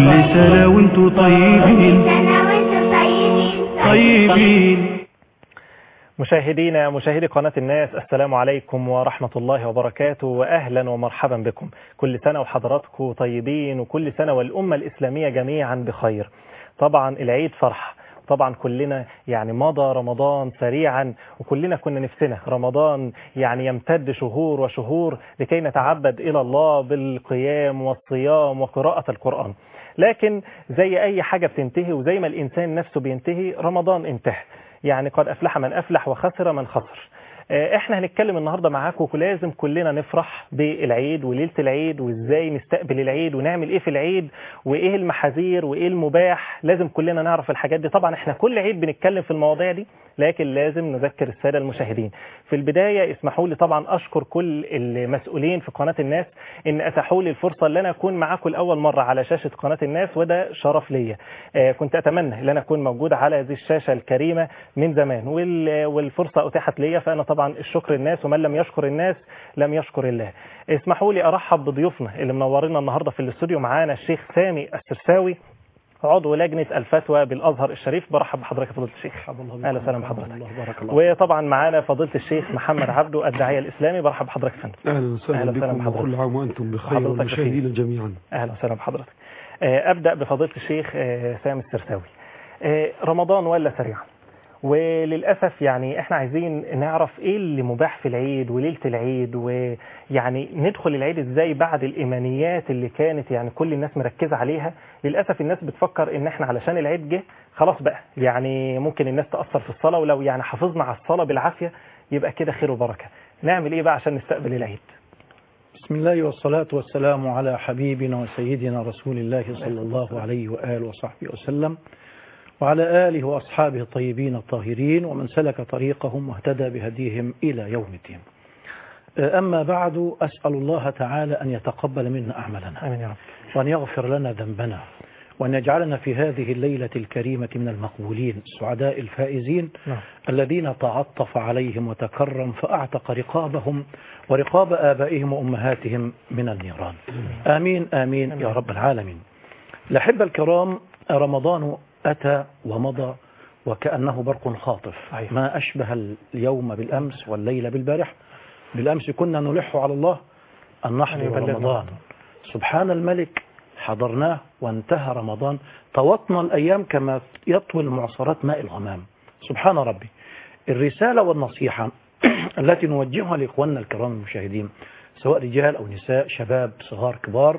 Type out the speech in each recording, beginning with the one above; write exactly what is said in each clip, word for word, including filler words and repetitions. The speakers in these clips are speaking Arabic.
كل سنة وانتم طيبين طيبين. مشاهدينا مشاهدي قناة الناس، السلام عليكم ورحمة الله وبركاته، وأهلا ومرحبا بكم. كل سنة وحضراتكم طيبين، وكل سنة والأمة الإسلامية جميعا بخير. طبعا العيد فرح، طبعا كلنا يعني مضى رمضان سريعا، وكلنا كنا نفسنا رمضان يعني يمتد شهور وشهور لكي نتعبد إلى الله بالقيام والصيام وقراءة القرآن. لكن زي أي حاجة بتنتهي، وزي ما الإنسان نفسه بينتهي، رمضان انتهى. يعني قد أفلح من أفلح وخسر من خسر. احنا هنتكلم النهاردة معاكم، لازم كلنا نفرح بالعيد وليلة العيد، وازاي نستقبل العيد، ونعمل ايه في العيد، وايه المحاذير وايه المباح. لازم كلنا نعرف الحاجات دي. طبعا احنا كل عيد بنتكلم في المواضيع دي، لكن لازم نذكر السادة المشاهدين. في البداية اسمحوا لي طبعا اشكر كل المسؤولين في قناة الناس ان اتاحوا لي الفرصة ان انا اكون معاكم لاول مرة على شاشة قناة الناس، وده شرف ليا. اه كنت اتمنى ان انا اكون موجود على هذه الشاشة الكريمة من زمان، والفرصة اتاحت ليا، فانا طبعا الشكر الناس، ومن لم يشكر الناس لم يشكر الله. اسمحوا لي ارحب بضيوفنا اللي منورنا النهارده في الاستوديو. معانا الشيخ سامي السرساوي، عضو لجنة الفتوى بالأزهر الشريف. برحب بحضرتك فضيلة الشيخ. أهلا وسهلا بحضرتك. وطبعا معانا فضيلة الشيخ محمد عبده الداعية الإسلامي. برحب بحضرتك فندم. أهلا وسهلا بكم، وكل عام وأنتم بخير، والمشاهدين جميعا. أهلا وسهلا بحضرتك. أبدأ بفضيلة الشيخ سامي السرساوي. رمضان ولا سريعا، وللأسف يعني احنا عايزين نعرف ايه اللي مباح في العيد وليلة العيد، ويعني ندخل العيد ازاي بعد الإيمانيات اللي كانت يعني كل الناس مركزة عليها. للأسف الناس بتفكر ان احنا علشان العيد جه خلاص بقى يعني ممكن الناس تأثر في الصلاة، ولو يعني حافظنا على الصلاة بالعافية يبقى كده خير وبركة. نعمل ايه بقى عشان نستقبل العيد؟ بسم الله والصلاة والسلام على حبيبنا وسيدنا رسول الله صلى الله عليه وآله وصحبه وسلم، وعلى آله وأصحابه الطيبين الطاهرين، ومن سلك طريقهم واهتدى بهديهم إلى يوم الدين. أما بعد، أسأل الله تعالى أن يتقبل منا أعمالنا، آمين يا رب، وأن يغفر لنا ذنبنا، وأن يجعلنا في هذه الليلة الكريمة من المقبولين السعداء الفائزين، نعم. الذين تعطف عليهم وتكرم فأعتق رقابهم ورقاب آبائهم وأمهاتهم من النيران. آمين آمين, آمين يا رب العالمين. الأحبة الكرام، رمضان أتى ومضى وكأنه برق خاطف، ما أشبه اليوم بالأمس والليل بالبارح. بالأمس كنا نلح على الله أن نحضر رمضان، سبحان الملك، حضرناه وانتهى رمضان. طوتنا الأيام كما يطوي المعصرات ماء الغمام. سبحان ربي. الرسالة والنصيحة التي نوجهها لإخواننا الكرام المشاهدين، سواء رجال أو نساء، شباب صغار كبار،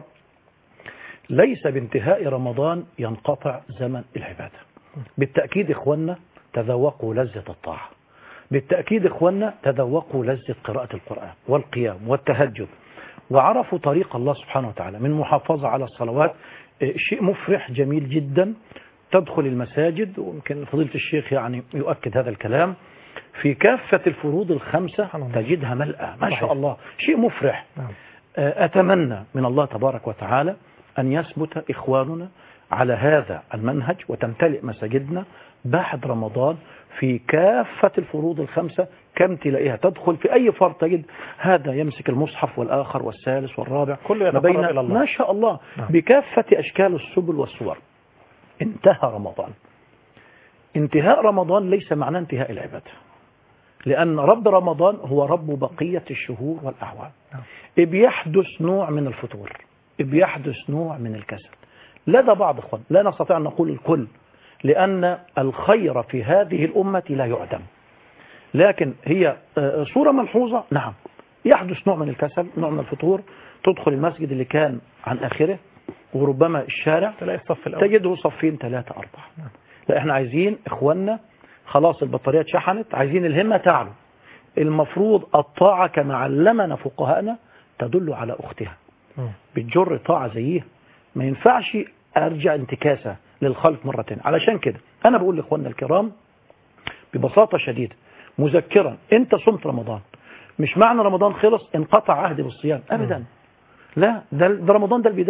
ليس بانتهاء رمضان ينقطع زمن العبادة. بالتأكيد إخواننا تذوقوا لذة الطاعة، بالتأكيد إخواننا تذوقوا لذة قراءة القرآن والقيام والتهجد، وعرفوا طريق الله سبحانه وتعالى من محافظة على الصلوات. شيء مفرح جميل جدا. تدخل المساجد، ويمكن فضيلة الشيخ يعني يؤكد هذا الكلام، في كافة الفروض الخمسة تجدها ملأة ما شاء الله. شيء مفرح. أتمنى من الله تبارك وتعالى أن يثبت إخواننا على هذا المنهج، وتمتلئ مساجدنا بعد رمضان في كافة الفروض الخمسة. كم تلاقيها تدخل في أي فرد تجد هذا يمسك المصحف والآخر والثالث والرابع، كله يتقرب إلى الله ما شاء الله بكافة أشكال السبل والصور. انتهى رمضان. انتهاء رمضان ليس معناه انتهاء العبادة، لأن رب رمضان هو رب بقية الشهور والأعوام. بيحدث نوع من الفتور، بيحدث نوع من الكسل لدى بعض اخوان، لا نستطيع أن نقول الكل، لأن الخير في هذه الأمة لا يعدم، لكن هي صورة ملحوظة. نعم، يحدث نوع من الكسل، نوع من الفتور. تدخل المسجد اللي كان عن آخره، وربما الشارع تجده صفين ثلاثة أربعة. لا، احنا عايزين إخواننا خلاص البطارية اتشحنت، عايزين الهمة تعلو. المفروض الطاعة كما علمنا فقهاءنا تدل على أختها، بتجر طاعة زيه. ما ينفعش أرجع انتكاسة للخلق مرتين. علشان كده أنا بقول لإخواننا الكرام ببساطة شديدة مذكرا، أنت صمت رمضان، مش معنى رمضان خلص انقطع عهدي بالصيام أبدا. لا، ده, ده رمضان ده البداية.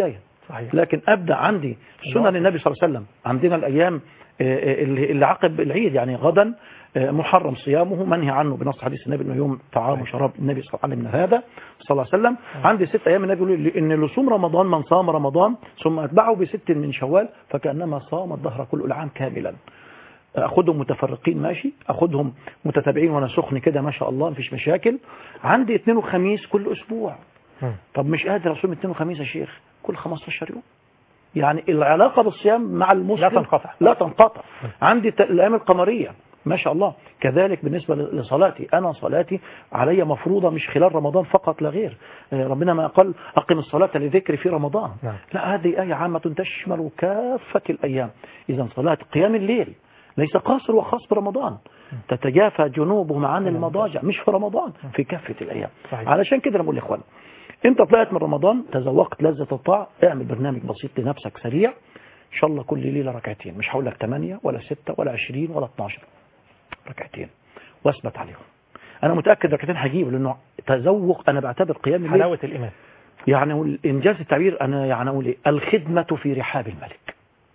صحيح. لكن أبدأ عندي سنن النبي صلى الله عليه وسلم. عندنا الأيام اللي عقب العيد، يعني غدا محرم صيامه، منهي عنه بنص حديث النبي انه يوم طعام وشراب النبي صلى الله عليه وسلم هذا صلى الله عليه وسلم. عندي ست ايام النبي يقول ان اللي صوم رمضان من صام رمضان ثم اتبعه بست من شوال فكانما صام الدهر كل العام كاملا. اخدهم متفرقين ماشي، اخدهم متتابعين وانا سخن كده ما شاء الله مفيش مشاكل. عندي اثنين وخميس كل اسبوع. طب مش قادر اصوم اثنين وخميس يا شيخ كل خمستاشر يوم. يعني العلاقة بالصيام مع المسلم لا تنقطع لا تنقطع. عندي الأيام القمرية ما شاء الله. كذلك بالنسبة لصلاتي، أنا صلاتي علي مفروضة مش خلال رمضان فقط لا غير. ربنا ما قال أقم الصلاة لذكري في رمضان. نعم. لا، هذه آية عامة تشمل كافة الأيام. إذا صلاة قيام الليل ليس قاصر وخاص برمضان. تتجافى جنوبهم عن المضاجع مش في رمضان، في كافة الأيام. صحيح. علشان كده نقول لإخوان انت طلعت من رمضان تذوقت لذة الطاعة، اعمل برنامج بسيط لنفسك سريع ان شاء الله كل ليلة ركعتين، مش هقول لك ثمانية ولا ستة ولا عشرين ولا اثناشر، ركعتين واثبت عليهم. انا متأكد ركعتين هجيب لانه تذوق. انا بعتبر قيام الليل حلاوة الإيمان، يعني انجاز التعبير. انا يعني اقول ايه؟ الخدمة في رحاب الملك.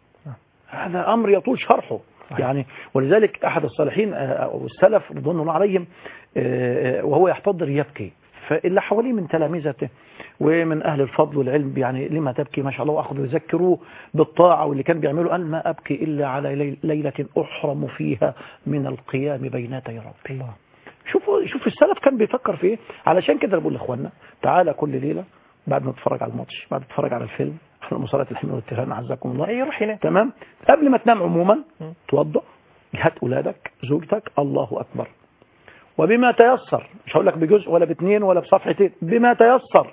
هذا امر يطول شرحه. يعني ولذلك احد الصالحين او السلف رضوان الله عليهم وهو يحتضر يبكي، فاللي حواليه من تلامذته ومن أهل الفضل والعلم يعني لما تبكي ما شاء الله، وأخذوا يذكروه بالطاعة واللي كان بيعملوا. قال ما أبكي إلا على ليلة أحرم فيها من القيام بين يدي ربي. شوفوا شوف السلف كان بيفكر في إيه. علشان كده بقول لإخواننا تعالى كل ليلة بعد ما تتفرج على الماتش، بعد ما تتفرج على الفيلم، على مصارعة الحمير والتيران عزكم الله، يروح هنا تمام، قبل ما تنام عموما توضأ، هات أولادك زوجتك، الله أكبر، وبما تيسر، مش هقول لك بجزء ولا باثنين ولا بصفحتين، بما تيسر.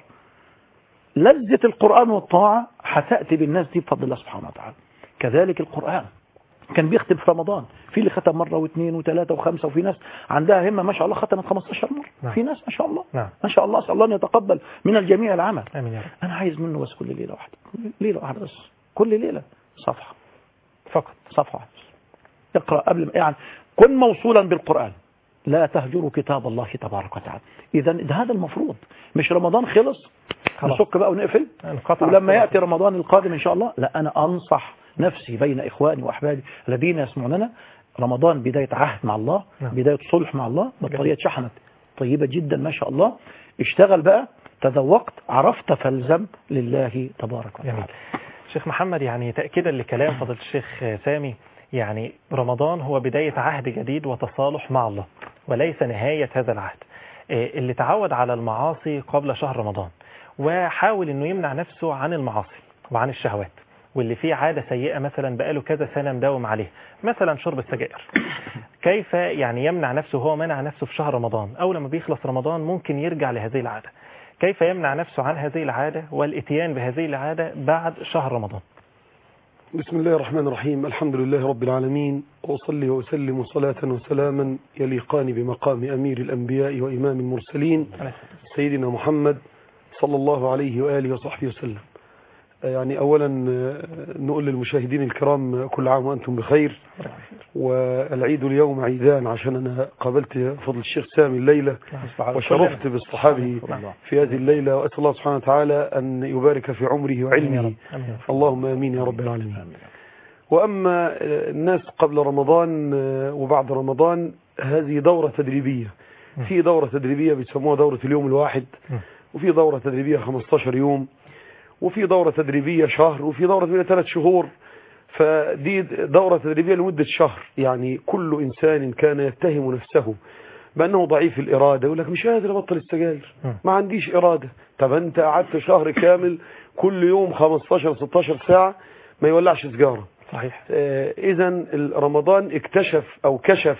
لذة القرآن والطاعة هتأتي بالناس دي بفضل الله سبحانه وتعالى. كذلك القرآن كان بيختم في رمضان، في اللي ختم مرة واثنين وثلاثة وخمسة، وفي ناس عندها همة ما شاء الله ختمت خمستاشر مرة. نعم. في ناس ما شاء الله. نعم. ما شاء الله، أسأل الله أن يتقبل من الجميع العمل. آمين يا رب. أنا عايز منه بس كل ليلة واحدة، ليلة واحدة بس، كل ليلة صفحة فقط، صفحة. اقرأ قبل ما يعني كن موصولا بالقرآن، لا تهجروا كتاب الله تبارك وتعالى. إذا هذا المفروض، مش رمضان خلص نسك بقى ونقفل ولما يأتي رمضان القادم إن شاء الله. لا، أنا أنصح نفسي بين إخواني وأحبابي الذين يسمعوننا، رمضان بداية عهد مع الله، بداية صلح مع الله، بطارية شحنت طيبة جدا ما شاء الله. اشتغل بقى، تذوقت، عرفت، فالزم لله تبارك وتعالى. شيخ محمد، يعني تأكيدا لكلام فضل الشيخ سامي، يعني رمضان هو بداية عهد جديد وتصالح مع الله وليس نهاية هذا العهد. اللي تعود على المعاصي قبل شهر رمضان وحاول انه يمنع نفسه عن المعاصي وعن الشهوات، واللي فيه عادة سيئة مثلا بقاله كذا سنة مداوم عليه، مثلا شرب السجائر، كيف يعني يمنع نفسه؟ هو منع نفسه في شهر رمضان، أول ما بيخلص رمضان ممكن يرجع لهذه العادة. كيف يمنع نفسه عن هذه العادة والاتيان بهذه العادة بعد شهر رمضان؟ بسم الله الرحمن الرحيم. الحمد لله رب العالمين، وأصلي وأسلم صلاة وسلاما يليقان بمقام أمير الأنبياء وإمام المرسلين سيدنا محمد صلى الله عليه وآله وصحبه وسلم. يعني أولا نقول للمشاهدين الكرام كل عام وأنتم بخير، والعيد اليوم عيدان، عشان أنا قابلت فضل الشيخ سامي الليلة وشرفت بالصحابة في هذه الليلة، وأسأل الله سبحانه وتعالى أن يبارك في عمره وعلمه، اللهم آمين يا رب العالمين. وأما الناس قبل رمضان وبعد رمضان، هذه دورة تدريبية. في دورة تدريبية بيسموها دورة اليوم الواحد، وفي دورة تدريبية خمستاشر يوم، وفي دورة تدريبية شهر، وفي دورة تدريبية ثلاث شهور. فدي دورة تدريبية لمدة شهر. يعني كل إنسان كان يتهم نفسه بأنه ضعيف الإرادة، يقول لك مش قادر أبطل السجاير، ما عنديش إرادة. طب أنت قعدت شهر كامل كل يوم خمستاشر ستاشر ساعة ما يولعش سجارة. صحيح. آه إذن رمضان اكتشف أو كشف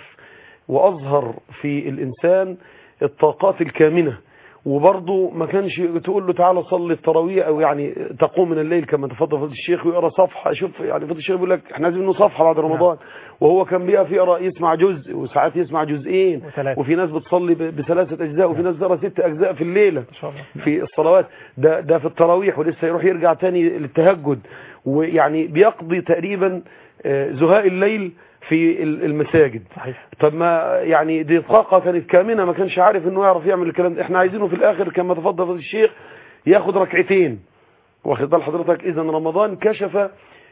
وأظهر في الإنسان الطاقات الكامنة. وبرضه ما كانش تقول له تعالى صلي التراويح او يعني تقوم من الليل كما تفضل فضل الشيخ ويقرا صفحه. شوف يعني فضل الشيخ بيقول لك احنا لازم نقرا صفحه بعد رمضان، وهو كان بيقف يقرا يسمع جزء وساعات يسمع جزئين، وفي ناس بتصلي بثلاثه اجزاء، وفي ناس تقرا ست اجزاء في الليله في الصلوات. ده ده في التراويح، ولسه يروح يرجع تاني للتهجد، ويعني بيقضي تقريبا زهاء الليل في المساجد. صحيح. طب ما يعني دي طاقة كانت كامنة، ما كانش عارف انه يعرف يعمل الكلام ده. احنا عايزينه في الاخر كما تفضل الشيخ ياخد ركعتين واخد بال حضرتك؟ إذا رمضان كشف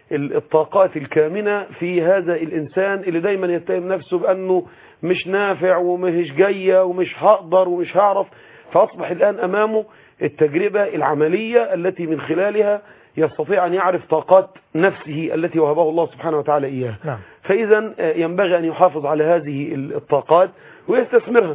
الطاقات الكامنة في هذا الإنسان اللي دايما يتهم نفسه بأنه مش نافع ومش جاية ومش هقدر ومش هعرف، فأصبح الآن أمامه التجربة العملية التي من خلالها يستطيع أن يعرف طاقات نفسه التي وهبه الله سبحانه وتعالى إياها. نعم. فإذا ينبغي أن يحافظ على هذه الطاقات ويستثمرها.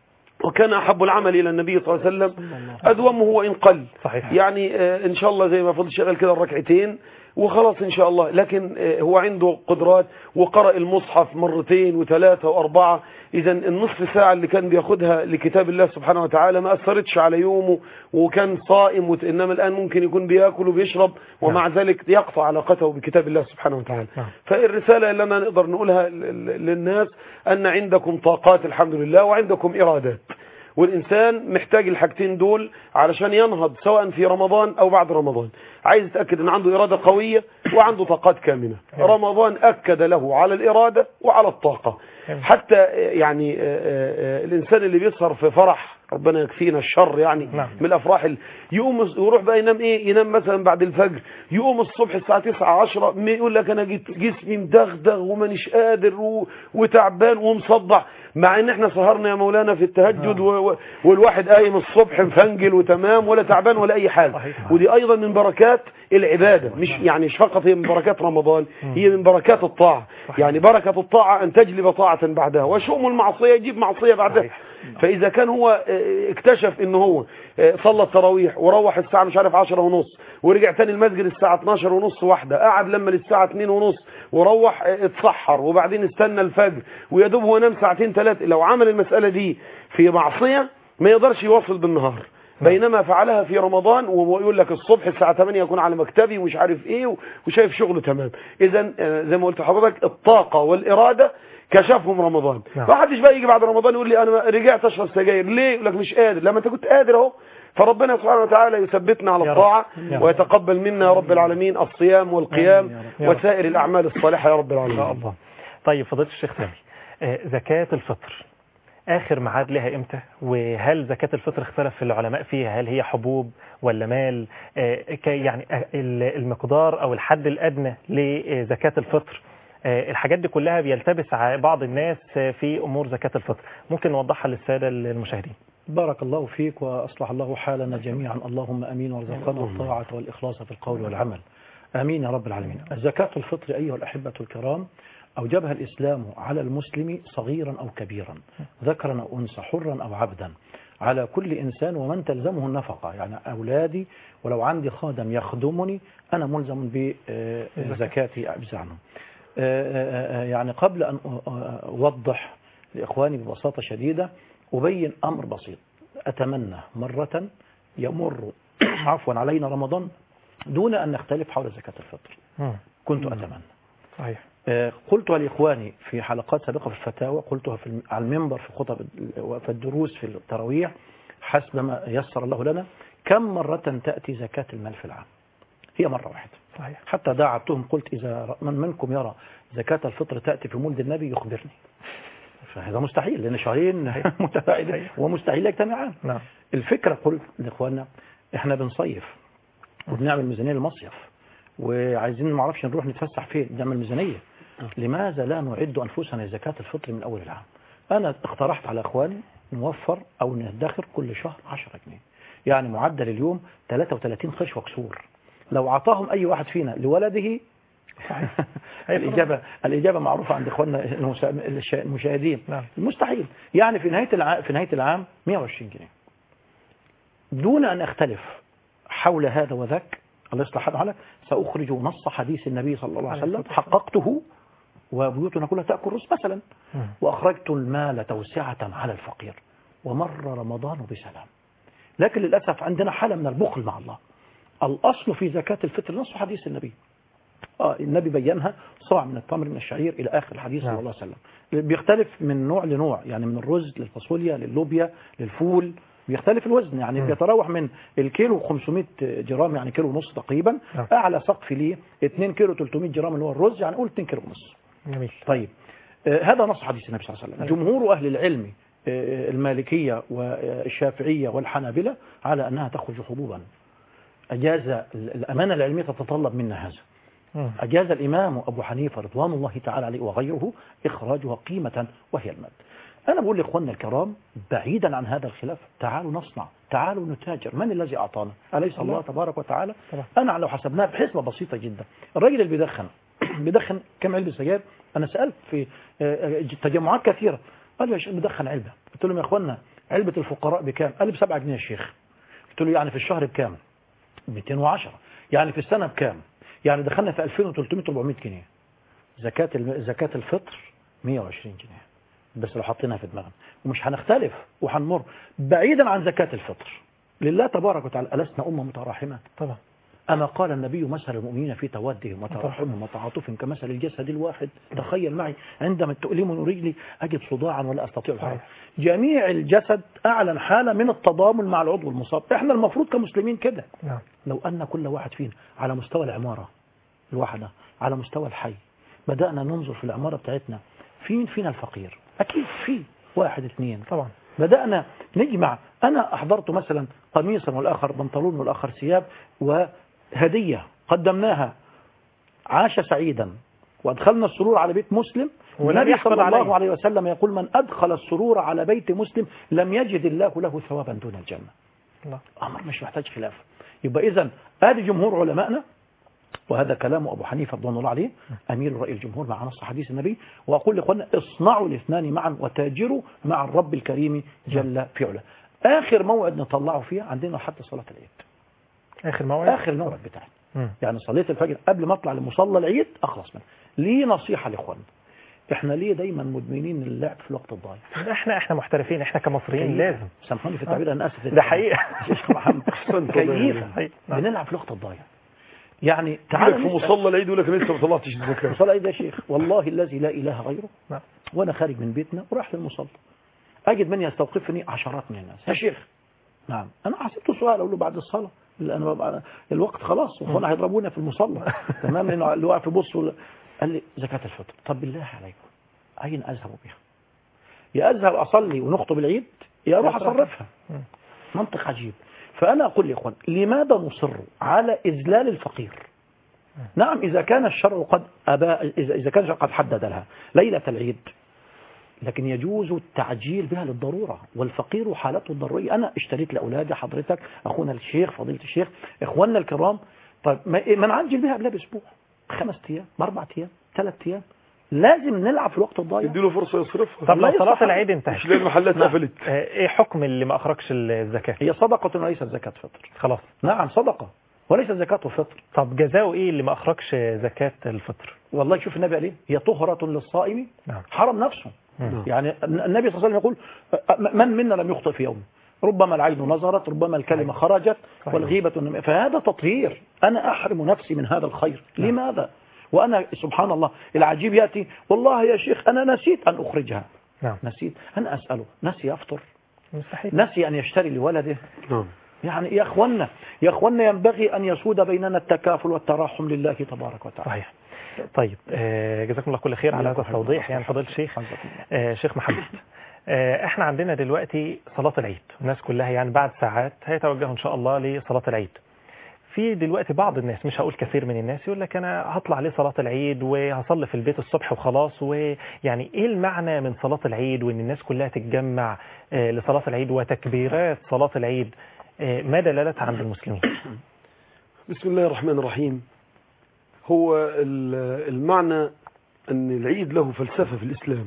وكان أحب العمل إلى النبي صلى الله عليه وسلم أدومه وإن قل. صحيح. يعني إن شاء الله زي ما فضل شغال كده الركعتين وخلاص إن شاء الله، لكن هو عنده قدرات وقرأ المصحف مرتين وثلاثة وأربعة. إذا النصف ساعة اللي كان بياخدها لكتاب الله سبحانه وتعالى ما أثرتش على يومه وكان صائم، إنما الآن ممكن يكون بيأكل وبيشرب ومع ذلك يقطع علاقته بكتاب الله سبحانه وتعالى. فالرسالة اللي أنا نقدر نقولها للناس أن عندكم طاقات الحمد لله وعندكم إرادات، والإنسان محتاج الحاجتين دول علشان ينهض سواء في رمضان أو بعد رمضان. عايز يتأكد أن عنده إرادة قوية وعنده طاقات كامنة. رمضان أكد له على الإرادة وعلى الطاقة. حتى يعني الإنسان اللي بيسهر في فرح ربنا يكفينا الشر يعني من الأفراح اللي يقوم ويروح بقى ينام إيه، ينام مثلا بعد الفجر، يقوم الصبح الساعة تسعة عشرة يقول لك أنا جيت جسمي مدغدغ ومانيش قادر وتعبان ومصدع، مع ان احنا سهرنا يا مولانا في التهجد و... والواحد قايم الصبح مفنجل وتمام ولا تعبان ولا اي حاجه. ودي ايضا من بركات العباده، مش يعني مش فقط هي من بركات رمضان، هي من بركات الطاعه. يعني بركه الطاعه ان تجلب طاعه بعدها، وشؤم المعصيه يجيب معصيه بعدها. فاذا كان هو اكتشف ان هو صلى التراويح وروح الساعه مش عارف عشرة ونص ورجع تاني المسجد الساعه اتناشر ونص واحده، قعد لما للساعه اتنين ونص وروح اتسحر وبعدين استنى الفجر ويدوب هو نام ساعتين ثلاثه، لو عمل المساله دي في معصيه ما يقدرش يواصل بالنهار، بينما فعلها في رمضان ويقول لك الصبح الساعه تمانية يكون على مكتبي ومش عارف ايه وشايف شغله تمام. اذا زي ما قلت لحضرتك الطاقه والاراده كشفهم رمضان. ما حدش بقى يجي بعد رمضان يقول لي انا رجعت اشرب سجاير ليه؟ يقول لك مش قادر. لما انت كنت قادر اهو. فربنا سبحانه وتعالى يثبتنا على الطاعه ويتقبل منا يا رب العالمين الصيام والقيام وسائر الاعمال الصالحه يا رب العالمين. يا الله. طيب فضيله الشيخ سامي، زكاه الفطر آخر ميعاد لها إمتى؟ وهل زكاة الفطر اختلف العلماء فيها؟ هل هي حبوب ولا مال؟ يعني المقدار أو الحد الأدنى لزكاة الفطر، الحاجات دي كلها بيلتبس بعض الناس في أمور زكاة الفطر، ممكن نوضحها للسادة المشاهدين؟ بارك الله فيك وأصلح الله حالنا جميعا، اللهم أمين، وارزقنا الطاعة والإخلاص في القول والعمل، آمين يا رب العالمين. الزكاة الفطر أيها الأحبة الكرام أوجبها الإسلام على المسلم صغيرا أو كبيرا، ذكرا أو أنثى، حرا أو عبدا، على كل إنسان ومن تلزمه النفقة. يعني أولادي ولو عندي خادم يخدمني أنا ملزم بزكاة عنه. يعني قبل أن أوضح لإخواني ببساطة شديدة أبين أمر بسيط. أتمنى مرة يمر عفوا علينا رمضان دون أن نختلف حول زكاة الفطر. كنت أتمنى. صحيح. قلتها لإخواني في حلقات سابقة في الفتاوى، قلتها في على المنبر في خطب وفي الدروس في التراويح، حسب ما يسر الله لنا. كم مرة تأتي زكاة المال في العام؟ هي مرة واحدة. صحيح. حتى دعوتهم قلت إذا من منكم يرى زكاة الفطر تأتي في مولد النبي يخبرني. فهذا مستحيل لأن شهرين متباعدين ومستحيل يجتمعان. نعم. الفكرة قلت لإخواننا إحنا بنصيف وبنعمل ميزانية للمصيف وعايزين ما اعرفش نروح نتفسح فين، نعمل ميزانية. لماذا لا نعد أنفسنا لزكاة الفطر من أول العام؟ أنا اقترحت على أخواني نوفر أو ندخر كل شهر عشرة جنيه، يعني معدل اليوم ثلاثة وثلاثين قرش وكسور. لو عطاهم أي واحد فينا لولده الإجابة الإجابة معروفة عند إخواننا المشاهدين. مستحيل. يعني في نهاية العام في نهاية العام مئة وعشرين جنيه دون أن أختلف حول هذا وذاك. الله يصلح حالك. سأخرج نص حديث النبي صلى الله عليه وسلم حققته وبيوتنا كلها تأكل رز مثلا، وأخرجت المال توسعة على الفقير، ومر رمضان بسلام. لكن للأسف عندنا حالة من البخل مع الله. الأصل في زكاة الفطر نص حديث النبي. آه النبي بينها صاع من التمر من الشعير إلى آخر الحديث صلى الله عليه وسلم. بيختلف من نوع لنوع، يعني من الرز للفاصوليا لللوبيا للفول بيختلف الوزن، يعني بيتراوح من الكيلو خمسمائة جرام يعني كيلو ونص تقريبا، أعلى سقف ليه اثنين كيلو ثلاثمائة جرام اللي هو الرز، يعني قول اثنين كيلو ونص. جميل. طيب آه هذا نص حديث النبي صلى الله عليه وسلم. جمهور أهل العلم آه المالكية والشافعية والحنابلة على أنها تخرج حبوبا. أجاز الأمانة العلمية تتطلب منا هذا. أجاز الإمام أبو حنيفة رضوان الله تعالى عليه وغيره إخراجها قيمة وهي المال. أنا بقول لإخواننا الكرام بعيدا عن هذا الخلاف، تعالوا نصنع، تعالوا نتاجر. من الذي أعطانا؟ أليس الله تبارك وتعالى؟ أنا لو حسبناها بحسبة بسيطة جدا، الراجل اللي بيدخن بيدخن كم علبة سجاير؟ أنا سألت في تجمعات كثيرة، قال لي يا شيخ بدخن علبة. قلت لهم يا إخواننا علبة الفقراء بكام؟ قال لي بسبعة جنيه يا شيخ. قلت له يعني في الشهر بكام؟ مئتين وعشرة. يعني في السنة بكام؟ يعني دخلنا في ألفين وثلاثمئة أربعمئة جنيه. زكاة زكاة الفطر مئة وعشرين جنيه بس لو حطيناها في دماغنا، ومش هنختلف وهنمر بعيدا عن زكاة الفطر. لله تبارك وتعالى ألسنا أمة متراحمة؟ طبعا. أما قال النبي مثل المؤمنين في تودهم وتراحمهم وتعاطفهم كمثل الجسد الواحد. تخيل معي عندما تؤلمني رجلي أجد صداعا ولا أستطيع الحركة. جميع الجسد أعلن حالة من التضامن مع العضو المصاب. إحنا المفروض كمسلمين كده. نعم. لو أن كل واحد فينا على مستوى العمارة الواحدة، على مستوى الحي، بدأنا ننظر في العمارة بتاعتنا فين فينا الفقير، أكيد في واحد اثنين طبعا. بدأنا نجمع. أنا أحضرت مثلا قميصا والآخر بنطلون والآخر ثياب وهدية قدمناها، عاش سعيدا وأدخلنا السرور على بيت مسلم. والنبي صلى الله عليه وسلم يقول من أدخل السرور على بيت مسلم لم يجد الله له ثوابا دون الجنة. الله. أمر مش محتاج خلاف. يبقى إذن هذه جمهور علمائنا، وهذا كلام أبو حنيفة رضوان الله عليه أمير رأي الجمهور مع نص حديث النبي. وأقول لإخواننا اصنعوا الاثنان معا وتاجروا مع الرب الكريم جل في علاه. آخر موعد نطلعه فيه عندنا حتى صلاة العيد. آخر موعد؟ آخر موعد بتاعنا. يعني صليت الفجر قبل ما أطلع لمصلى العيد أخلص منه. ليه نصيحة لإخواننا، إحنا ليه دايما مدمنين اللعب في الوقت الضايع؟ إحنا إحنا محترفين، إحنا كمصريين لازم. سامحوني في التعبير أنا آسف. ده حقيقة. شيخ محمد كيف بنلعب في الوقت الضايع؟ يعني تعال في مصلى العيد يقول لك لسه ما طلعتش الزكاه. مصلى العيد يا شيخ والله الذي لا اله غيره. نعم. وانا خارج من بيتنا وراح للمصلى اجد من يستوقفني عشرات من الناس. يا شيخ نعم انا حسبته سؤال اقول له بعد الصلاه لان الوقت خلاص واخوانا هيضربونا في المصلى تمام لانه اللي واقف يبص قال لي زكاه الفطر. طب بالله عليكم اين اذهب بها؟ يا اذهب اصلي ونخطب العيد يا اروح اصرفها. منطق عجيب. فأنا أقول لإخوان لماذا نصر على إذلال الفقير؟ نعم إذا كان الشرع قد أبا إذا كان الشرع قد حدد لها ليلة العيد، لكن يجوز التعجيل بها للضرورة، والفقير حالته الضرورية. أنا اشتريت لأولادي حضرتك أخونا الشيخ فضيلة الشيخ إخواننا الكرام، طيب ما نعجل بها قبلها بأسبوع، خمس أيام، بأربع أيام، ثلاث أيام. لازم نلعب في الوقت الضايع. يديله فرصه يصرفها. طب لو صلاه العيد انتهت مش ليه المحلات قفلت؟ ايه حكم اللي ما اخرجش الزكاه؟ هي صدقه وليست زكاه فطر. خلاص. نعم صدقه وليست زكاه فطر. طب جزاؤه ايه اللي ما اخرجش زكاه الفطر؟ والله شوف النبي عليه هي طهره للصائم. نعم. حرم نفسه. نعم. يعني النبي صلى الله عليه وسلم يقول من منا لم يخطئ في يوم، ربما العين نظرت، ربما الكلمه خرجت، والغيبه، فهذا تطهير. انا احرم نفسي من هذا الخير. نعم. لماذا؟ وأنا سبحان الله العجيب يأتي والله يا شيخ أنا نسيت أن أخرجها. نعم. نسيت. أنا أسأله نسي يفطر؟ مستحيل. نسي أن يشتري لولده؟ نعم. يعني يا أخوانا يا أخوانا ينبغي أن يسود بيننا التكافل والتراحم لله تبارك وتعالى. صحيح. طيب آه جزاكم الله كل خير على هذا التوضيح. يعني فضيلة الشيخ آه شيخ محمد آه احنا عندنا دلوقتي صلاة العيد، الناس كلها يعني بعد ساعات هيتوجهوا إن شاء الله لصلاة العيد. في دلوقتي بعض الناس، مش هقول كثير من الناس، يقول لك أنا هطلع لصلاة العيد وهصلي في البيت الصبح وخلاص. ويعني إيه المعنى من صلاة العيد وإن الناس كلها تتجمع لصلاة العيد وتكبيرات صلاة العيد ما دلالتها عند المسلمين؟ بسم الله الرحمن الرحيم. هو المعنى أن العيد له فلسفة في الإسلام.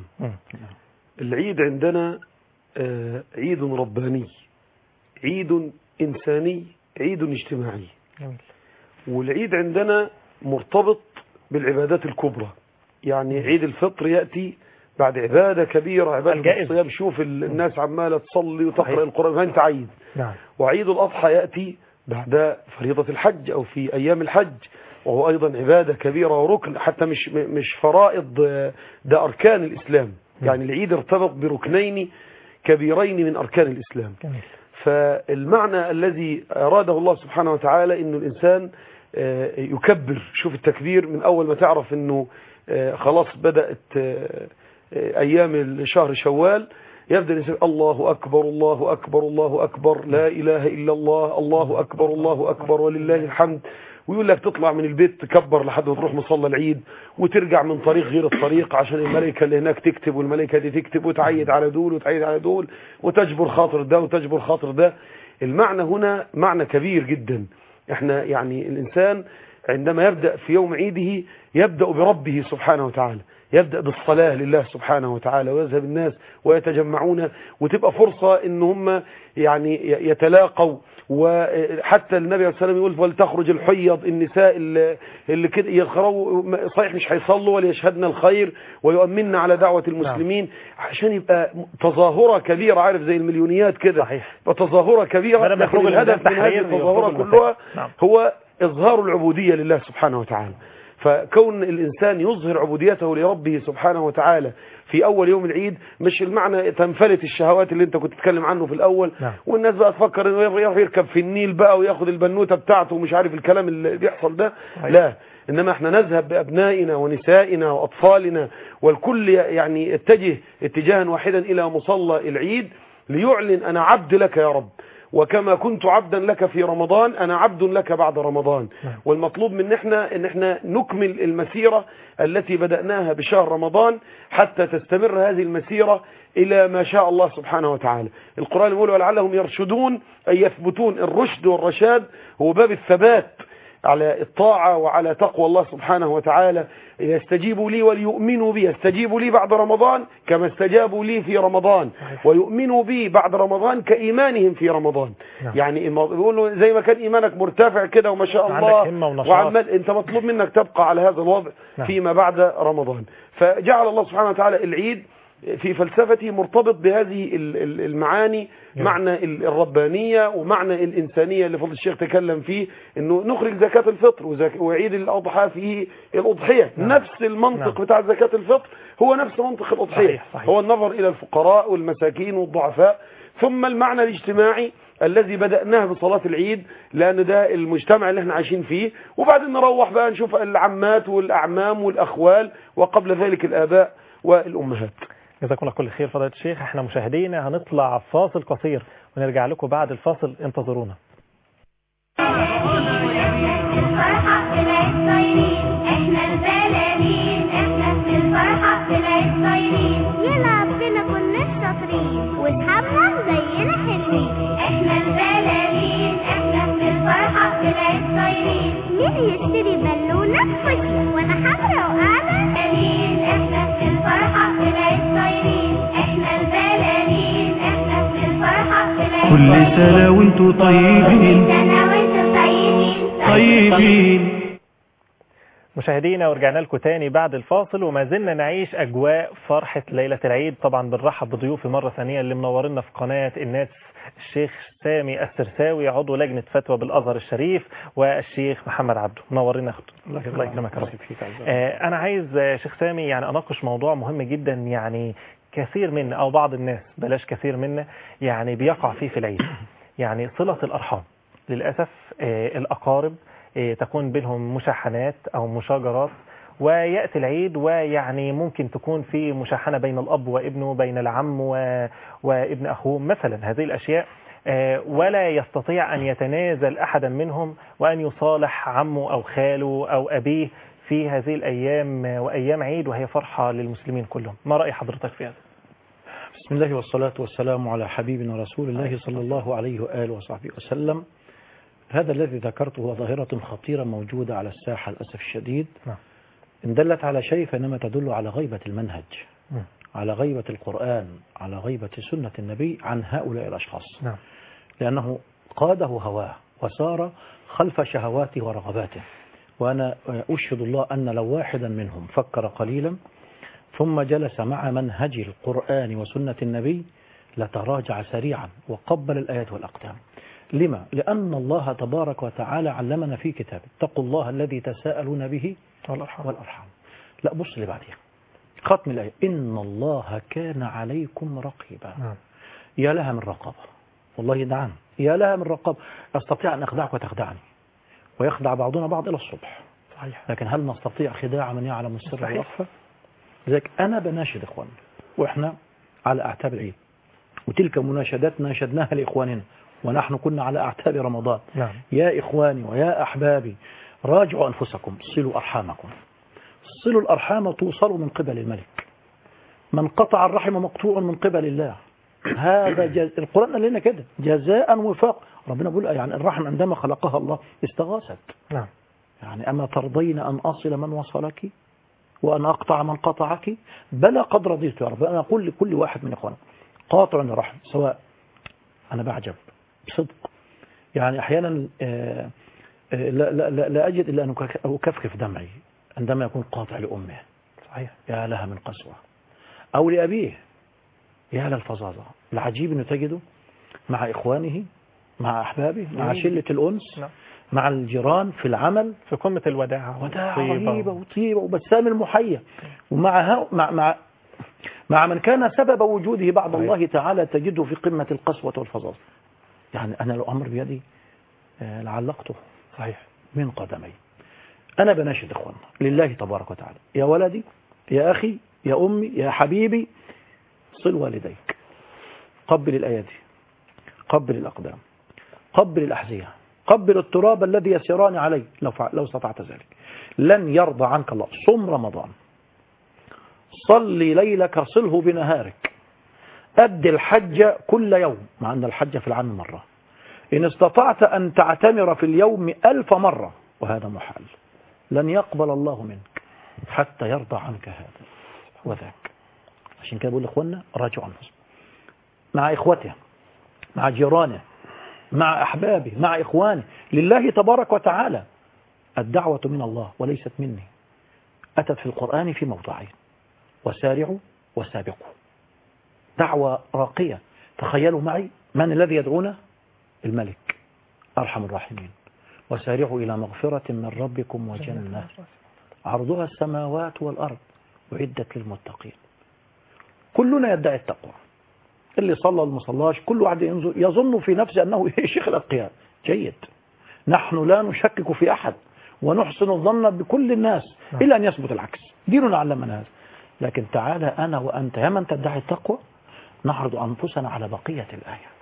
العيد عندنا عيد رباني، عيد إنساني، عيد اجتماعي. والعيد عندنا مرتبط بالعبادات الكبرى. يعني عيد الفطر يأتي بعد عبادة كبيرة، عبادة الصيام. شوف الناس عمالة تصلي وتقرأ القرآن فانت عيد. نعم. وعيد الأضحى يأتي بعد فريضة الحج أو في أيام الحج، وهو أيضا عبادة كبيرة وركن، حتى مش مش فرائض، ده أركان الإسلام. يعني العيد ارتبط بركنين كبيرين من أركان الإسلام. جميل. فالمعنى الذي أراده الله سبحانه وتعالى إنه الإنسان يكبر. شوف التكبير من أول ما تعرف إنه خلاص بدأت أيام شهر شوال، يبدأ الإنسان الله أكبر الله أكبر الله أكبر لا إله إلا الله الله أكبر الله أكبر ولله الحمد، ويقول لك تطلع من البيت تكبر لحد ما تروح مصلى العيد، وترجع من طريق غير الطريق عشان الملائكة اللي هناك تكتب والملائكة دي تكتب، وتعيد على دول وتعيد على دول، وتجبر خاطر ده وتجبر خاطر ده. المعنى هنا معنى كبير جدا. احنا يعني الإنسان عندما يبدأ في يوم عيده يبدأ بربه سبحانه وتعالى، يبدأ بالصلاة لله سبحانه وتعالى، ويذهب الناس ويتجمعون، وتبقى فرصة ان هم يعني يتلاقوا. وحتى النبي عليه الصلاة والسلام يقول ولتخرج الحيض، النساء اللي, اللي كده يخروا صحيح مش هيصلوا وليشهدنا الخير ويؤمننا على دعوة المسلمين، عشان يبقى تظاهرة كبيرة، عارف زي المليونيات كده، تظاهرة كبيرة. لكن الهدف من هذه التظاهرة كلها هو إظهار العبودية لله سبحانه وتعالى. فكون الإنسان يظهر عبوديته لربه سبحانه وتعالى في أول يوم العيد، مش المعنى تنفلت الشهوات اللي انت كنت تتكلم عنه في الأول، نعم. والناس بقى تفكر انه يركب في النيل بقى وياخد البنوتة بتاعته ومش عارف الكلام اللي بيحصل ده، لا، إنما احنا نذهب بأبنائنا ونسائنا وأطفالنا والكل يعني يتجه اتجاها واحدا إلى مصلى العيد ليعلن أنا عبد لك يا رب، وكما كنت عبدا لك في رمضان أنا عبد لك بعد رمضان. والمطلوب من احنا ان احنا نكمل المسيرة التي بدأناها بشهر رمضان حتى تستمر هذه المسيرة إلى ما شاء الله سبحانه وتعالى. القرآن يقول ولعلهم يرشدون، أي يثبتون. الرشد والرشاد هو باب الثبات على الطاعة وعلى تقوى الله سبحانه وتعالى. يستجيبوا لي وليؤمنوا بي، يستجيبوا لي بعد رمضان كما استجابوا لي في رمضان، ويؤمنوا بي بعد رمضان كإيمانهم في رمضان. نعم. يعني بيقولوا زي ما كان إيمانك مرتفع كده وما شاء الله وعمال، انت مطلوب منك تبقى على هذا الوضع. نعم. فيما بعد رمضان. فجعل الله سبحانه وتعالى العيد في فلسفته مرتبط بهذه المعاني، نعم. معنى الربانية ومعنى الإنسانية اللي فضل الشيخ تكلم فيه، انه نخرج زكاة الفطر وعيد الأضحى فيه الأضحية. نعم. نفس المنطق نعم. بتاع زكاة الفطر هو نفس منطق الأضحية. صحيح. صحيح. هو النظر إلى الفقراء والمساكين والضعفاء. ثم المعنى الاجتماعي الذي بدأناه بصلاة العيد، لأن ده المجتمع اللي احنا عايشين فيه، وبعدين نروح بقى نشوف العمات والأعمام والأخوال، وقبل ذلك الآباء والأمهات. جزاكم الله كل خير فضيلة الشيخ. احنا مشاهدينا هنطلع فاصل قصير ونرجع لكم بعد الفاصل، انتظرونا. يلعب بينا كل الشاطرين واصحابنا زينا حلوين، احنا البلالين احنا في الفرحة طلعت طايرين، مين يشتري بالونة خشية وانا حمرا وقاعدة بلالين، احنا في الفرحة طلعت طايرين، احنا البلالين احنا في الفرحة طلعت كل سنة وانتوا طيبين، كل سنة وانتوا طيبين طيبين. مشاهدينا ورجعنا لكم تاني بعد الفاصل، وما زلنا نعيش أجواء فرحة ليلة العيد. طبعا بنرحب بضيوفي مرة ثانية اللي منورنا في قناة الناس، الشيخ سامي السرساوي عضو لجنة فتوى بالأزهر الشريف، والشيخ محمد عبده. منورنا يا اخت. الله يكرمك يا رب. آه أنا عايز شيخ سامي يعني أناقش موضوع مهم جدا، يعني كثير منا أو بعض الناس بلاش كثير منا يعني بيقع فيه في العيد، يعني صلة الأرحام. للأسف آه الأقارب تكون بينهم مشاحنات أو مشاجرات، ويأتي العيد ويعني ممكن تكون في مشاحنة بين الأب وابنه، بين العم و... وابن أخوه مثلا، هذه الأشياء، ولا يستطيع أن يتنازل أحدا منهم وأن يصالح عمه أو خاله أو أبيه في هذه الأيام وأيام عيد وهي فرحة للمسلمين كلهم. ما رأي حضرتك في هذا؟ بسم الله والصلاة والسلام على حبيبنا رسول الله صلى الله عليه وآله وصحبه وسلم. هذا الذي ذكرته هو ظاهرة خطيرة موجودة على الساحة للأسف الشديد. نعم. إن دلت على شيء فإنما تدل على غيبة المنهج، نعم. على غيبة القرآن، على غيبة سنة النبي عن هؤلاء الأشخاص. نعم. لأنه قاده هواه وسار خلف شهواته ورغباته. وأنا أشهد الله أن لو واحدا منهم فكر قليلا ثم جلس مع منهج القرآن وسنة النبي لتراجع سريعا وقبل الآيات والأقدام. لما؟ لأن الله تبارك وتعالى علمنا في كتابه اتقوا الله الذي تساءلون به والأرحام, والأرحام. لا بص اللي بعدها ختم الآية إن الله كان عليكم رقيبا. نعم. يا لها من رقابة، والله نعم يا لها من رقابة. أستطيع أن أخدعك وتخدعني ويخدع بعضنا بعض إلى الصبح. صحيح. لكن هل نستطيع خداع من يعلم السر والأخفى؟ لذلك أنا بناشد إخواننا وإحنا على أعتاب العيد وتلك مناشدات ناشدناها لإخواننا ونحن كنا على أعتاب رمضان. نعم. يا إخواني ويا أحبابي راجعوا أنفسكم، صلوا أرحامكم. صلوا الأرحام توصلوا من قبل الملك. من قطع الرحم مقطوع من قبل الله. هذا جز... القرآن قال لنا كده جزاء وفاق. ربنا بيقول يعني الرحم عندما خلقها الله استغاثت. نعم. يعني أما ترضين أن أصل من وصلك وأن أقطع من قطعك؟ بلى قد رضيت يا رب. أنا أقول لكل واحد من إخواننا قاطع الرحم، سواء أنا بعجب بصدق يعني أحيانا آه آه لا, لا, لا, لا أجد إلا أن أكفكف دمعي عندما يكون قاطع لأمه. صحيح. يا لها من قسوة. أو لأبيه يا للفظاظة. العجيب أنه تجده مع إخوانه مع أحبابه مع شلة الأنس نعم. مع الجيران في العمل في قمة الوداعة وداعة رهيبة وطيبة وبسام المحية. ومع مع مع مع من كان سبب وجوده بعد صحيح. الله تعالى تجده في قمة القسوة والفظاظة. يعني أنا لو أمر بيدي لعلقته صحيح من قدمي. أنا بناشد إخواننا لله تبارك وتعالى، يا ولدي يا أخي يا أمي يا حبيبي، صل والديك، قبل الأيدي، قبل الأقدام، قبل الأحذية، قبل التراب الذي يسيران عليه لو لو استطعت ذلك. لن يرضى عنك الله. صم رمضان، صلي ليلك، صله بنهارك، أد الحج كل يوم مع أن الحج في العام مرة، إن استطعت أن تعتمر في اليوم ألف مرة، وهذا محال. لن يقبل الله منك حتى يرضى عنك هذا وذاك. عشان كده بقول لإخواننا راجعوا أنفسهم مع إخوته، مع جيرانه، مع أحبابه، مع إخوانه، لله تبارك وتعالى. الدعوة من الله وليست مني. أتت في القرآن في موضعين: وسارعوا وسابقوا. دعوة راقية. تخيلوا معي من الذي يدعونا؟ الملك أرحم الراحمين. وسارعوا إلى مغفرة من ربكم وجنة عرضها السماوات والأرض أعدت للمتقين. كلنا يدعي التقوى، اللي صلى المصلاش، كل واحد يظن في نفسه أنه شيخ الأتقياء. جيد، نحن لا نشكك في أحد ونحسن الظن بكل الناس إلا أن يثبت العكس. ديننا علمنا هذا. لكن تعالى أنا وأنت يا من تدعي التقوى نعرض أنفسنا على بقية الآية.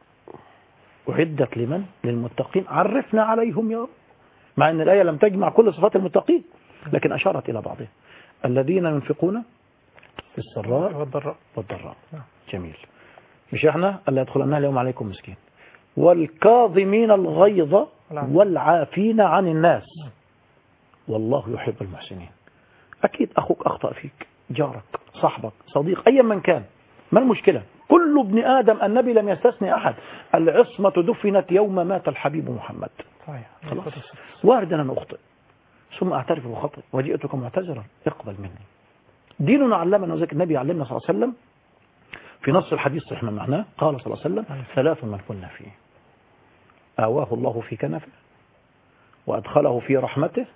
أعدت لمن؟ للمتقين. عرفنا عليهم يا رب، مع أن الآية لم تجمع كل صفات المتقين لكن أشارت إلى بعضها. الذين ينفقون في السراء والضراء والضراء. جميل. مش احنا اللي يدخلنا اليوم عليكم مسكين. والكاظمين الغيظ والعافين عن الناس والله يحب المحسنين. أكيد أخوك أخطأ فيك، جارك، صاحبك، صديق، أيا من كان، ما المشكلة؟ كل ابن آدم، النبي لم يستثني أحد. العصمة دفنت يوم مات الحبيب محمد. خلاص، وارد أن أخطئ ثم أعترف بخطئ وجئتك معتذرا، اقبل مني. ديننا علمنا وذلك النبي علمنا صلى الله عليه وسلم في نص الحديث صحيح من معناه، قال صلى الله عليه وسلم: ثلاث من كنا فيه آواه الله في كنفه وأدخله في رحمته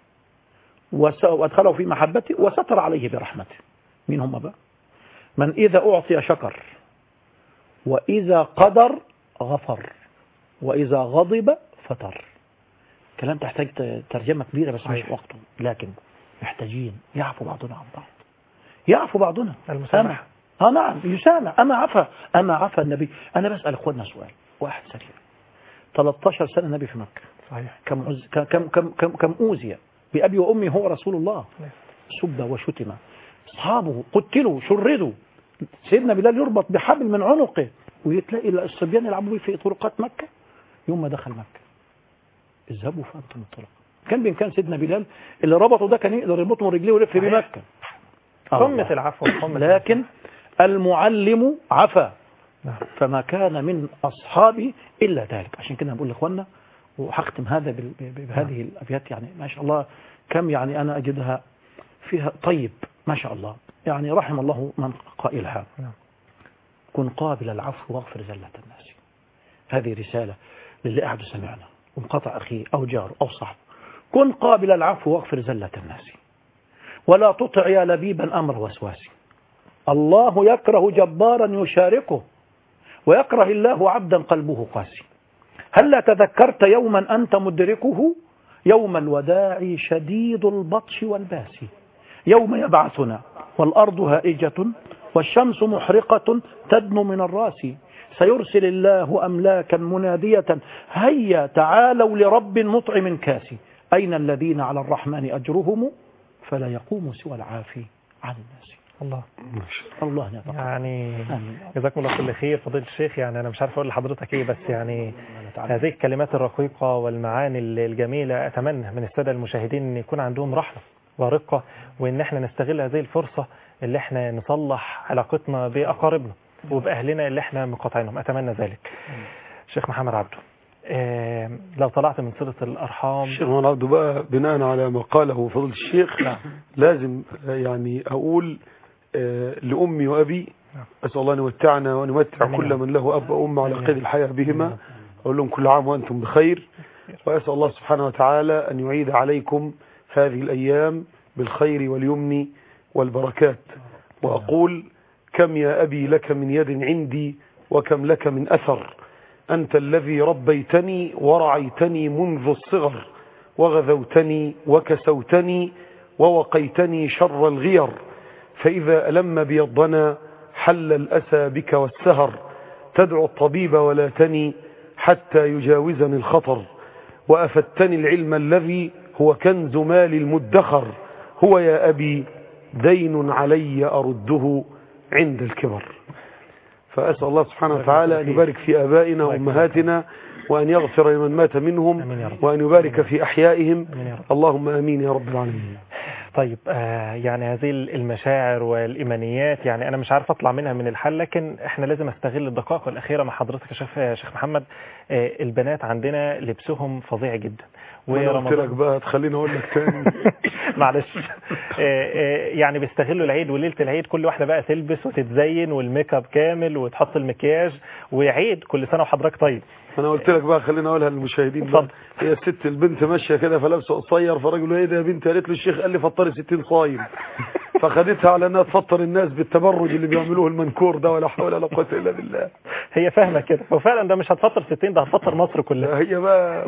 وأدخله في محبته وستر عليه برحمته. مين هم بقى؟ من إذا أعطي شكر، وإذا قدر غفر، وإذا غضب فتر. كلام تحتاج ترجمة كبيرة بس مش وقته، لكن محتاجين يعفو بعضنا عن بعض، يعفو بعضنا. المسامحة. اه نعم، يسامح. أما عفا أما عفا النبي. أنا بسأل أخواننا سؤال واحد سريع. ثلاثة عشر سنة النبي في مكة. صحيح. كم عز... كم كم كم كم أوذي بأبي وأمي هو رسول الله. سب وشتم، أصحابه قتلوا شردوا. سيدنا بلال يربط بحبل من عنقه ويتلاقي الصبيان يلعبوا في طرقات مكة. يوم ما دخل مكة: اذهبوا فأنتم الطلق. كان بإمكان سيدنا بلال اللي ربطه ده كان يقدر يربطه من رجليه ويلف بمكة. قمة العفو. لكن المعلم عفا، فما كان من أصحابي إلا ذلك. عشان كده بقول لإخواننا، وهختم هذا بهذه الأبيات، يعني ما شاء الله كم يعني أنا أجدها فيها طيب ما شاء الله. يعني رحم الله من قائلها: كن قابل العفو واغفر زلة الناس. هذه رسالة للي قاعد سمعنا ومقطع أخيه أو جاره أو صاحبه. كن قابل العفو واغفر زلة الناس، ولا تطع يا لبيبا أمر وسواسي. الله يكره جبارا يشاركه، ويكره الله عبدا قلبه قاسي. هل تذكرت يوما أنت مدركه؟ يوم الوداع شديد البطش والباس، يوم يبعثنا والأرض هائجة والشمس محرقة تدنو من الراس. سيرسل الله أملاكا منادية هيا تعالوا لرب مطعم كاسي أين الذين على الرحمن أجرهم فلا يقوم سوى العافي عن الناس. الله الله نتقبل. يعني جزاكم الله كل خير فضيلة الشيخ. يعني أنا مش عارف أقول لحضرتك إيه، بس يعني هذه الكلمات الرقيقة والمعاني الجميلة أتمنى من السادة المشاهدين أن يكون عندهم رحمة ورقة، وأن احنا نستغل هذه الفرصة اللي احنا نصلح علاقتنا بأقاربنا وبأهلنا اللي احنا مقاطعينهم. أتمنى ذلك. شيخ محمد عبده، آه لو طلعت من صلة الأرحام. الشيخ محمد عبده بقى بناء على ما قاله فضل الشيخ نعم. لازم يعني أقول آه لأمي وأبي أسأل الله أن يمتعنا وأن يمتع كل من له أب وأم على قيد الحياة بهما. أقول لهم كل عام وأنتم بخير، وأسأل الله سبحانه وتعالى أن يعيد عليكم هذه الأيام بالخير واليمن والبركات. وأقول كم يا أبي لك من يد عندي وكم لك من أثر، أنت الذي ربيتني ورعيتني منذ الصغر وغذوتني وكسوتني ووقيتني شر الغير، فإذا ألم بي الضنا حل الأسى بك والسهر، تدعو الطبيب ولا تني حتى يجاوزني الخطر، وأفتني العلم الذي هو كنز مال المدخر، هو يا أبي دين علي أرده عند الكبر. فأسأل الله سبحانه وتعالى أن يبارك في آبائنا وأمهاتنا وأن يغفر لمن مات منهم وأن يبارك في أحيائهم، اللهم آمين يا رب العالمين. طيب آه يعني هذه المشاعر والإيمانيات يعني أنا مش عارف أطلع منها من الحل، لكن إحنا لازم أستغل الدقائق الأخيرة مع حضرتك يا شيخ شيخ محمد. آه البنات عندنا لبسهم فظيع جدا، ورمضان قلت لك بقى تخليني أقول لك تاني معلش. آه آه يعني بيستغلوا العيد وليلة العيد كل واحدة بقى تلبس وتتزين والميك اب كامل وتحط المكياج وعيد كل سنة وحضرتك طيب. انا قلت لك بقى خليني اقولها للمشاهدين بقى. هي الست البنت ماشيه كده فلابسه قصير، فرجل ايه ده يا بنت؟ قالت له الشيخ قال لي فطري ستين صايم، فخدتها على انها تفطر الناس بالتبرج اللي بيعملوه المنكور ده، ولا حول ولا قوه الا بالله. هي فاهمه كده، وفعلا ده مش هتفطر ستين، ده هتفطر مصر كلها. هي بقى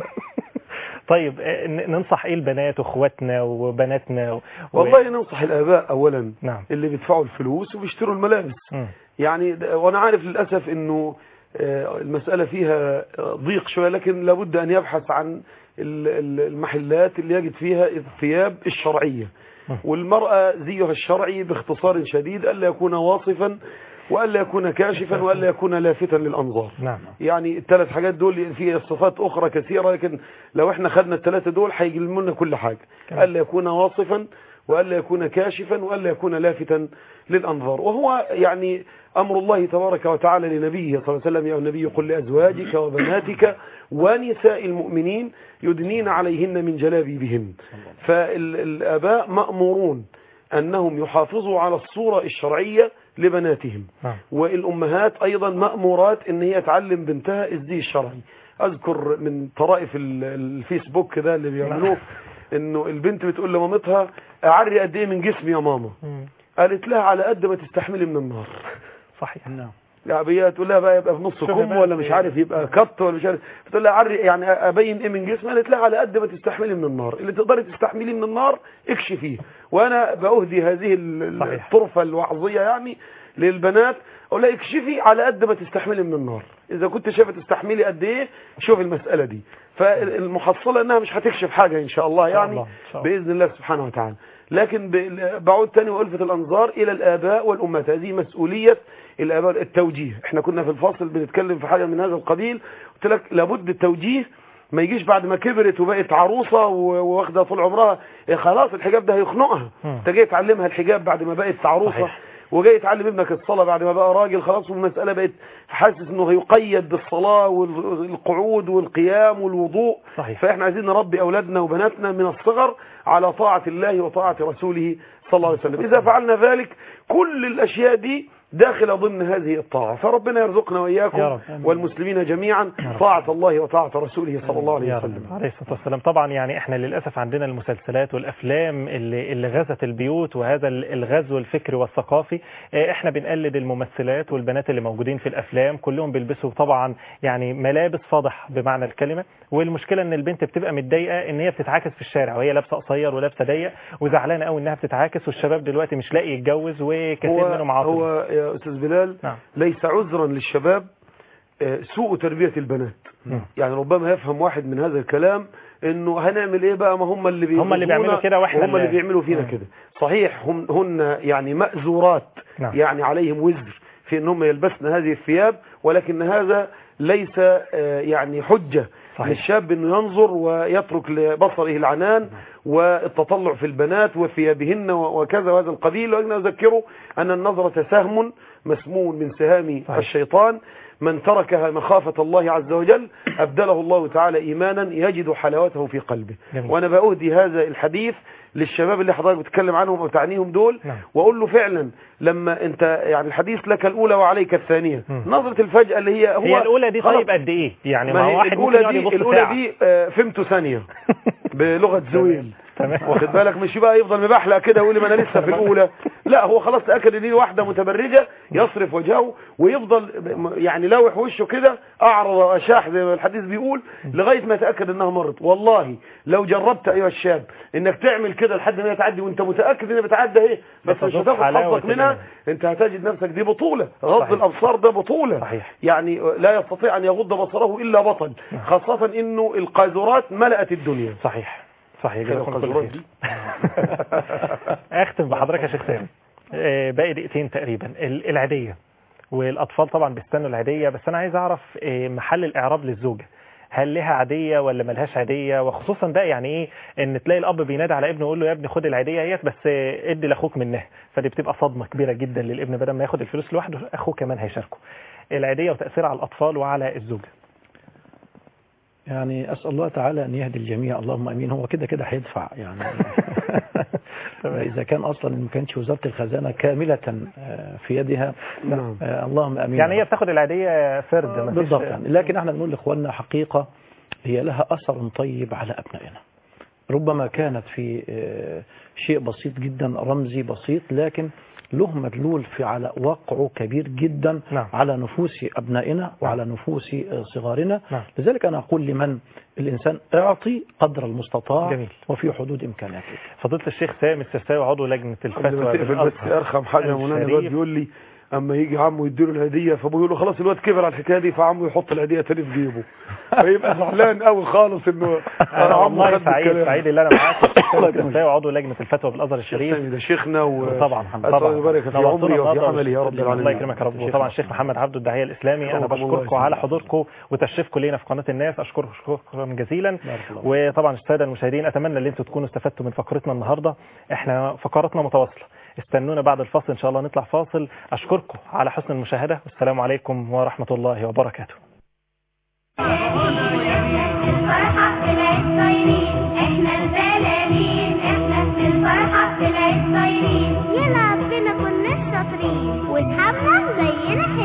طيب ننصح ايه البنات واخواتنا وبناتنا و... والله ننصح الاباء اولا نعم. اللي بيدفعوا الفلوس وبيشتروا الملابس م. يعني، وانا عارف للاسف انه المسألة فيها ضيق شوية، لكن لابد أن يبحث عن المحلات اللي يجد فيها الثياب الشرعية، والمرأة زيها الشرعي باختصار شديد ألا يكون واصفا وألا يكون كاشفا وألا يكون لافتا للأنظار. نعم. يعني الثلاث حاجات دول فيها صفات أخرى كثيرة، لكن لو احنا خدنا الثلاثة دول هيجلموا لنا كل حاجة، ألا يكون واصفا وألا يكون كاشفا وألا يكون لافتا للأنظار. وهو يعني أمر الله تبارك وتعالى لنبيه صلى الله عليه وسلم: يا النبي قل لأزواجك وبناتك ونساء المؤمنين يدنين عليهن من جلابيبهن. فالآباء مأمورون أنهم يحافظوا على الصورة الشرعية لبناتهم، والأمهات أيضا مأمورات أن هي تعلم بنتها الزي الشرعي. أذكر من طرائف الفيسبوك ده اللي بيعملوه انه البنت بتقول لمامتها اعري قد ايه من جسمي يا ماما، قالت لها على قد ما تستحملي من النار. صحيح. نعم. لا هي تقول لها بقى يبقى في نص كم ولا مش عارف يبقى كت ولا مش عارف، بتقول لها عري يعني ابين ايه من جسمي، قالت لها على قد ما تستحملي من النار، اللي تقدري تستحمليه من النار اكشفيه. وانا باهدي هذه الطرفه الوعظيه يعني للبنات، اقول لها اكشفي على قد ما تستحملي من النار، اذا كنت شايفه تستحملي قد ايه شوف المساله دي. فالمحصله انها مش هتكشف حاجه ان شاء الله يعني باذن الله سبحانه وتعالى. لكن بعود تاني والفت الانظار الى الاباء والامهات، هذه مسؤوليه الاباء. التوجيه، احنا كنا في الفاصل بنتكلم في حاجه من هذا القبيل، قلت لك لابد التوجيه ما يجيش بعد ما كبرت وبقت عروسه واخده طول عمرها خلاص الحجاب ده هيخنقها. انت جاي تعلمها الحجاب بعد ما بقت عروسه، وجاي تعلم ابنك الصلاة بعد ما بقى راجل خلاص، والمسألة بقت حاسس انه هيقيد بالصلاة والقعود والقيام والوضوء. صحيح. فاحنا عايزين نربي اولادنا وبناتنا من الصغر على طاعة الله وطاعة رسوله صلى الله عليه وسلم. اذا فعلنا ذلك كل الاشياء دي داخل ضمن هذه الطاعة. فربنا يرزقنا وإياكم والمسلمين جميعا طاعة الله وطاعة رسوله صلى الله عليه وسلم. عليه الصلاة والسلام. طبعا يعني احنا للأسف عندنا المسلسلات والأفلام اللي, اللي غزت البيوت، وهذا الغزو الفكري والثقافي. احنا بنقلد الممثلات والبنات اللي موجودين في الأفلام، كلهم بيلبسوا طبعا يعني ملابس فاضح بمعنى الكلمة. والمشكلة ان البنت بتبقى متضايقة ان هي بتتعاكس في الشارع وهي لابسة قصير ولابسة ضيق، وزعلانة قوي انها بتتعاكس، والشباب دلوقتي مش لاقي يتجوز وكثير منهم عاطل. هو يا أستاذ بلال نعم. ليس عذرا للشباب سوء تربية البنات. يعني ربما يفهم واحد من هذا الكلام انه هنعمل ايه بقى، ما هم اللي هم اللي بيعملوا كده واحنا هم اللي بيعملوا فينا كده. صحيح هم هن يعني مأزورات، نعم. يعني عليهم وزر في ان هم يلبسن هذه الثياب، ولكن هذا ليس يعني حجة للشاب انه ينظر ويترك لبصره العنان والتطلع في البنات وثيابهن وكذا وهذا القبيل. وأنا أذكره أن النظرة سهم مسموم من سهام الشيطان، من تركها مخافة الله عز وجل أبدله الله تعالى إيمانا يجد حلاوته في قلبه. جميل. وأنا بأهدي هذا الحديث للشباب اللي حضرتك بتتكلم عنهم وتعنيهم دول. نعم. وأقول له فعلا لما أنت يعني الحديث لك الأولى وعليك الثانية. م. نظرة الفجأة اللي هي هو هي الأولى دي طيب قد إيه يعني ما واحد الأولى دي الأولى دي آه فهمته ثانية بلغة زويل. واخد بالك، مش بقى يفضل مبحلق كده ويقول لي ما انا لسه في الاولى، لا هو خلاص تاكد ان دي واحده متبرجه يصرف وجهه ويفضل يعني لاوح وشه كده اعرض واشاح زي ما الحديث بيقول لغايه ما يتاكد انها مرت. والله لو جربت ايها الشاب انك تعمل كده لحد ما تعدي وانت متاكد انها بتعدى ايه، بس مش هتاخد حظك منها، انت هتجد نفسك دي بطوله. غض الابصار ده بطوله. صحيح. يعني لا يستطيع ان يغض بصره الا بطل، خاصه انه القاذورات ملأت الدنيا. صحيح صحيح. اختم بحضرتك يا شيخ سامي، باقي دقيقتين تقريبا. العيديه والاطفال طبعا بيستنوا العيديه، بس انا عايز اعرف محل الاعراب للزوجه، هل لها عاديه ولا ملهاش عاديه؟ وخصوصا بقى يعني ايه ان تلاقي الاب بينادي على ابنه يقول له يا ابني خد العيديه اهيت بس ادي لاخوك منها، فدي بتبقى صدمه كبيره جدا للابن، بدل ما ياخد الفلوس لوحده اخوه كمان هيشاركه. العيديه وتاثيرها على الاطفال وعلى الزوجه. يعني أسأل الله تعالى أن يهدي الجميع، اللهم أمين. هو كده كده هيدفع يعني إذا كان أصلا ما كانش وزارة الخزانة كاملة في يدها. نعم. اللهم أمين. يعني هي بتاخد العادية فرد بالضبط يعني. لكن احنا بنقول لإخواننا حقيقة هي لها أثر طيب على أبنائنا، ربما كانت في شيء بسيط جدا رمزي بسيط، لكن له مدلول في على وقعه كبير جدا. نعم. على نفوس أبنائنا وعلى نفوس صغارنا. نعم. لذلك أنا أقول لمن الإنسان اعطي قدر المستطاع. جميل. وفي حدود إمكاناته. فضيلة الشيخ سامي السرساوي عضو لجنة الفتوى بالأزهر أرخم حاجة منان الواد بيقول لي اما يجي عمه يديله الهديه فابوه يقول له خلاص الواد كبر على الحكايه دي، فعمه يحط الهديه تاني في جيبه فيبقى زعلان قوي خالص انه انا والله سعيد سعيد اللي انا معاك السرساوي عضو لجنه الفتوى بالازهر الشريف. ده شيخنا وطبعا طبعا يبارك في عمري وفي عملي يا رب العالمين. الله يكرمك يا رب. وطبعا الشيخ محمد عبده الداعيه الاسلامي، انا بشكركم على حضوركم وتشريفكم لينا في قناه الناس، اشكركم شكرا جزيلا. وطبعا الساده المشاهدين اتمنى ان انتم تكونوا استفدتوا من فقرتنا النهارده، احنا فقراتنا متواصله، استنونا بعد الفاصل ان شاء الله نطلع فاصل. اشكركم على حسن المشاهده والسلام عليكم ورحمه الله وبركاته. يلا بينا كنا شاطرين واصحابنا زينا